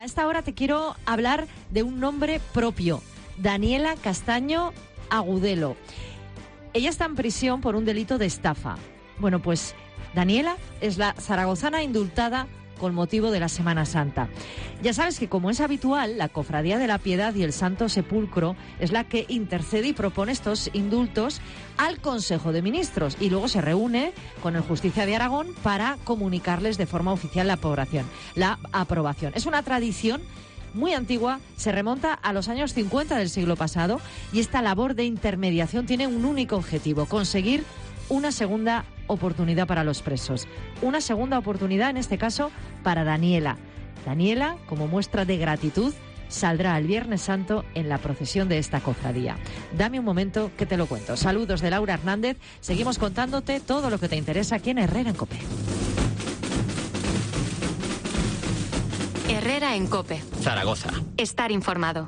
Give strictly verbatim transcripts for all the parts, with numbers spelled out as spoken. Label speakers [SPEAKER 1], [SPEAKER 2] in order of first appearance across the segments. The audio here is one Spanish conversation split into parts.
[SPEAKER 1] A esta hora te quiero hablar de un nombre propio, Daniela Castaño Agudelo. Ella está en prisión por un delito de estafa. Bueno, pues Daniela es la zaragozana indultada con motivo de la Semana Santa. Ya sabes que, como es habitual, la Cofradía de la Piedad y el Santo Sepulcro es la que intercede y propone estos indultos al Consejo de Ministros y luego se reúne con el Justicia de Aragón para comunicarles de forma oficial la aprobación. La aprobación. Es una tradición muy antigua, se remonta a los años cincuenta del siglo pasado y esta labor de intermediación tiene un único objetivo: conseguir una segunda oportunidad para los presos. Una segunda oportunidad, en este caso, para Daniela. Daniela, como muestra de gratitud, saldrá el Viernes Santo en la procesión de esta cofradía. Dame un momento que te lo cuento. Saludos de Laura Hernández. Seguimos contándote todo lo que te interesa aquí en Herrera en COPE.
[SPEAKER 2] Herrera en COPE.
[SPEAKER 3] Zaragoza.
[SPEAKER 2] Estar informado.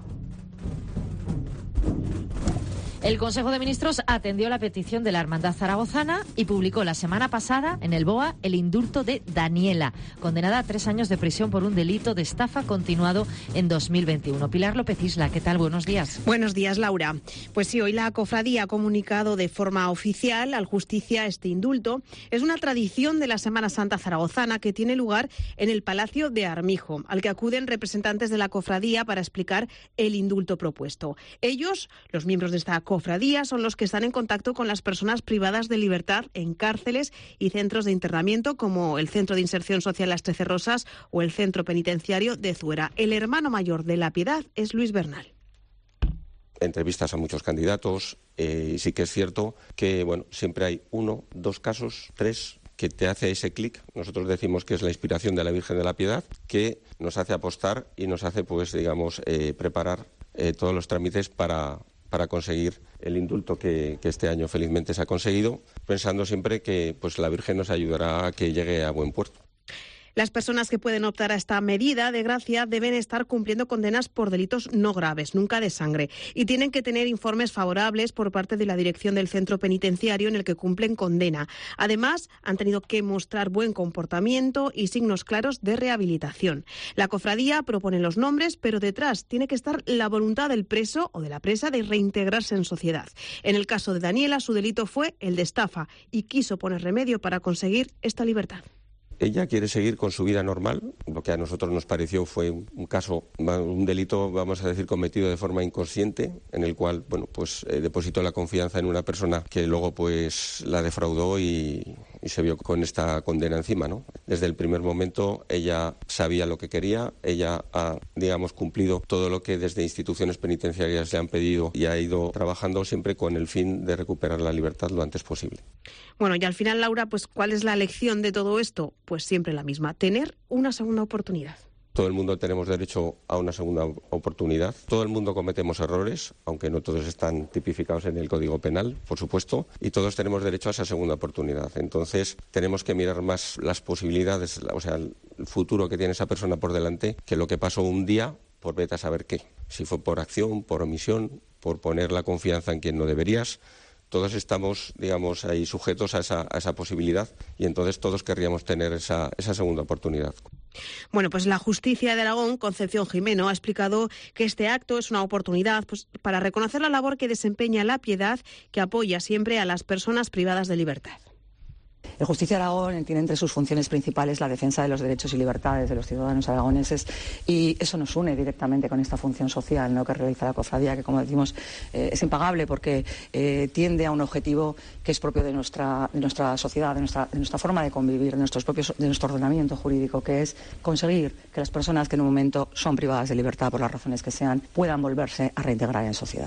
[SPEAKER 1] El Consejo de Ministros atendió la petición de la Hermandad Zaragozana y publicó la semana pasada en el B O A el indulto de Daniela, condenada a tres años de prisión por un delito de estafa continuado en dos mil veintiuno. Pilar López Isla, ¿qué tal? Buenos días.
[SPEAKER 4] Buenos días, Laura. Pues sí, hoy la cofradía ha comunicado de forma oficial al Justicia este indulto. Es una tradición de la Semana Santa zaragozana que tiene lugar en el Palacio de Armijo, al que acuden representantes de la cofradía para explicar el indulto propuesto. Ellos, los miembros de esta cofradía, son los que están en contacto con las personas privadas de libertad en cárceles y centros de internamiento como el Centro de Inserción Social Las Trece Rosas o el Centro Penitenciario de Zuera. El hermano mayor de La Piedad es Luis Bernal.
[SPEAKER 5] Entrevistas a muchos candidatos eh, y sí que es cierto que bueno, siempre hay uno, dos casos, tres que te hace ese clic. Nosotros decimos que es la inspiración de la Virgen de la Piedad, que nos hace apostar y nos hace, pues digamos, eh, preparar eh, todos los trámites para para conseguir el indulto que, que este año felizmente se ha conseguido, pensando siempre que pues la Virgen nos ayudará a que llegue a buen puerto.
[SPEAKER 4] Las personas que pueden optar a esta medida de gracia deben estar cumpliendo condenas por delitos no graves, nunca de sangre, y tienen que tener informes favorables por parte de la dirección del centro penitenciario en el que cumplen condena. Además, han tenido que mostrar buen comportamiento y signos claros de rehabilitación. La cofradía propone los nombres, pero detrás tiene que estar la voluntad del preso o de la presa de reintegrarse en sociedad. En el caso de Daniela, su delito fue el de estafa y quiso poner remedio para conseguir esta libertad.
[SPEAKER 5] Ella quiere seguir con su vida normal. Lo que a nosotros nos pareció fue un caso, un delito, vamos a decir, cometido de forma inconsciente, en el cual, bueno, pues eh, depositó la confianza en una persona que luego, pues, la defraudó y, y se vio con esta condena encima, ¿no? Desde el primer momento ella sabía lo que quería, ella ha, digamos, cumplido todo lo que desde instituciones penitenciarias le han pedido y ha ido trabajando siempre con el fin de recuperar la libertad lo antes posible.
[SPEAKER 4] Bueno, y al final, Laura, pues ¿cuál es la lección de todo esto? Pues siempre la misma, tener una segunda oportunidad.
[SPEAKER 5] Todo el mundo tenemos derecho a una segunda oportunidad. Todo el mundo cometemos errores, aunque no todos están tipificados en el Código Penal, por supuesto, y todos tenemos derecho a esa segunda oportunidad. Entonces, tenemos que mirar más las posibilidades, o sea, el futuro que tiene esa persona por delante, que lo que pasó un día por vete a saber qué. Si fue por acción, por omisión, por poner la confianza en quien no deberías. Todos estamos, digamos, ahí sujetos a esa, a esa posibilidad y entonces todos querríamos tener esa, esa segunda oportunidad.
[SPEAKER 4] Bueno, pues la Justicia de Aragón, Concepción Jimeno, ha explicado que este acto es una oportunidad pues, para reconocer la labor que desempeña La Piedad, que apoya siempre a las personas privadas de libertad.
[SPEAKER 6] El Justicia de Aragón tiene entre sus funciones principales la defensa de los derechos y libertades de los ciudadanos aragoneses y eso nos une directamente con esta función social, ¿no?, que realiza la cofradía, que como decimos eh, es impagable porque eh, tiende a un objetivo que es propio de nuestra, de nuestra sociedad, de nuestra, de nuestra forma de convivir, de, nuestros propios, de nuestro ordenamiento jurídico, que es conseguir que las personas que en un momento son privadas de libertad por las razones que sean puedan volverse a reintegrar en sociedad.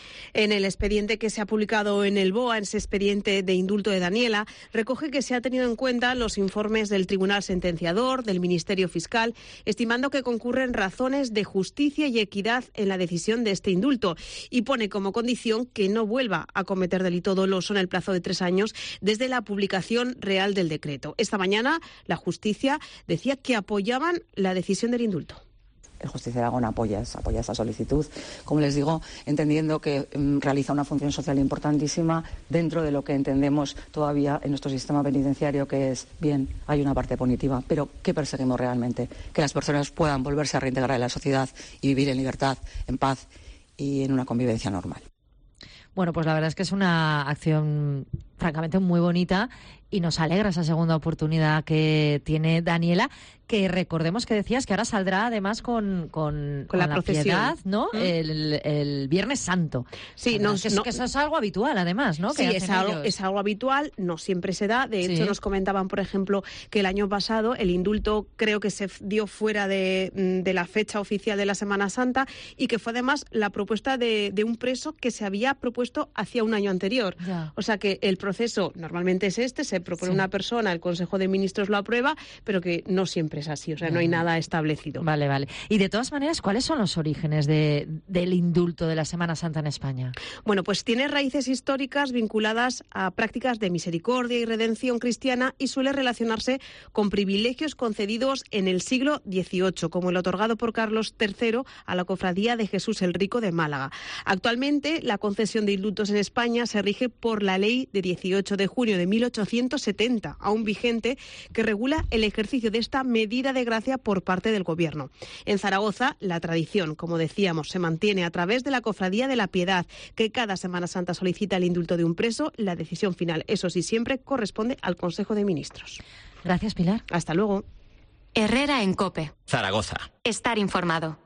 [SPEAKER 4] En el expediente que se ha publicado en el B O A, en ese expediente de indulto de Daniela, recoge que se ha tenido en cuenta los informes del Tribunal Sentenciador, del Ministerio Fiscal, estimando que concurren razones de justicia y equidad en la decisión de este indulto y pone como condición que no vuelva a cometer delito doloso en el plazo de tres años desde la publicación real del decreto. Esta mañana la Justicia decía que apoyaban la decisión del indulto.
[SPEAKER 6] el Justicia de Aragón apoya, apoya esa solicitud, como les digo, entendiendo que um, realiza una función social importantísima dentro de lo que entendemos todavía en nuestro sistema penitenciario, que es, bien, hay una parte punitiva, pero ¿qué perseguimos realmente? Que las personas puedan volverse a reintegrar en la sociedad y vivir en libertad, en paz y en una convivencia normal.
[SPEAKER 1] Bueno, pues la verdad es que es una acción francamente muy bonita y nos alegra esa segunda oportunidad que tiene Daniela, que recordemos que decías que ahora saldrá además con, con,
[SPEAKER 4] con, con la, la
[SPEAKER 1] piedad, ¿no?
[SPEAKER 4] ¿Mm?
[SPEAKER 1] El, el Viernes Santo.
[SPEAKER 4] Sí, no,
[SPEAKER 1] que,
[SPEAKER 4] no,
[SPEAKER 1] que eso es algo habitual además, ¿no?
[SPEAKER 4] Sí,
[SPEAKER 1] que
[SPEAKER 4] es algo, es algo habitual, no siempre se da. De hecho, sí. Nos comentaban, por ejemplo, que el año pasado el indulto creo que se dio fuera de, de la fecha oficial de la Semana Santa y que fue además la propuesta de, de un preso que se había propuesto hacía un año anterior.
[SPEAKER 1] Ya.
[SPEAKER 4] O sea que el proceso normalmente es este, se propone sí. una persona, el Consejo de Ministros lo aprueba, pero que no siempre es así, o sea, no hay nada establecido.
[SPEAKER 1] Vale, vale. Y de todas maneras, ¿cuáles son los orígenes de, del indulto de la Semana Santa en España?
[SPEAKER 4] Bueno, pues tiene raíces históricas vinculadas a prácticas de misericordia y redención cristiana y suele relacionarse con privilegios concedidos en el siglo dieciocho, como el otorgado por Carlos tercero a la Cofradía de Jesús el Rico de Málaga. Actualmente, la concesión de indultos en España se rige por la Ley de dieciocho de junio de mil ochocientos setenta, aún vigente, que regula el ejercicio de esta medida de gracia por parte del Gobierno. En Zaragoza, la tradición, como decíamos, se mantiene a través de la Cofradía de la Piedad, que cada Semana Santa solicita el indulto de un preso. La decisión final, eso sí, siempre corresponde al Consejo de Ministros.
[SPEAKER 1] Gracias, Pilar.
[SPEAKER 4] Hasta luego.
[SPEAKER 2] Herrera en COPE.
[SPEAKER 3] Zaragoza.
[SPEAKER 2] Estar informado.